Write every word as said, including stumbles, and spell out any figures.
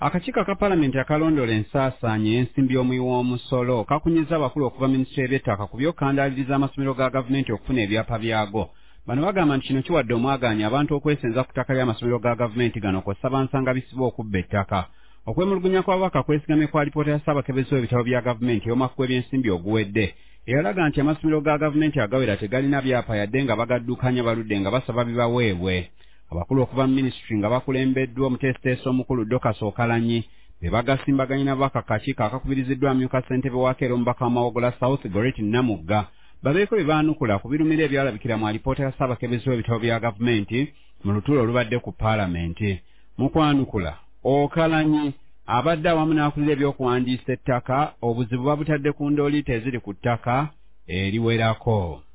Akakiiko ka Paalamenti akalondoola ensaasaanya y'ensimbi y'omuwi w'omusolo kakunyizza abakulu okuva minisitule y'eby'ettaka ku by'okukandaaliriza amasomero ga gavumenti okufuna ebyapa byago. Bano bagamba nti kino kiwadde omwagaanya abantu okwesenza ku ttaka ly'amasomero ga gavumenti gano kw'ossa bansanga bisiba okubba ettaka. Okwemulugunya kw'ababaka kwesigamye kwa alipoota ya ssaabakebezi w'ebitabo bya gavumenti y'omwaka gw'ebyensimbi oguwedde eyalaga nti amasomero ga gavumenti agawera tegalina byapa yadde nga bagaddukanya baludde nga basaba bibaweebwe. Abakulu okuva mu minisitule nga bakulembeddwa omuteesiteesi omukulu Dorcas Okalanyi be bagasimbaganye n'ababaka akakiiko akakubiriziddwa amyuka ssentebe wa Keero omubaka wa Mawogola South Goreti Namugga babeeko bye baanukula ku birumira ebyalabikira mu alipoota ya ssaabakebezi w'ebitabo bya gavumenti mu lutuulo olubadde ku Paalamenti. Mu kwanukula Okalanyi abadde awamu n'akulira ebyokuwandiisa ettaka obuzibu babutadde ku ndooliita eziri ku ttaka eriwerako.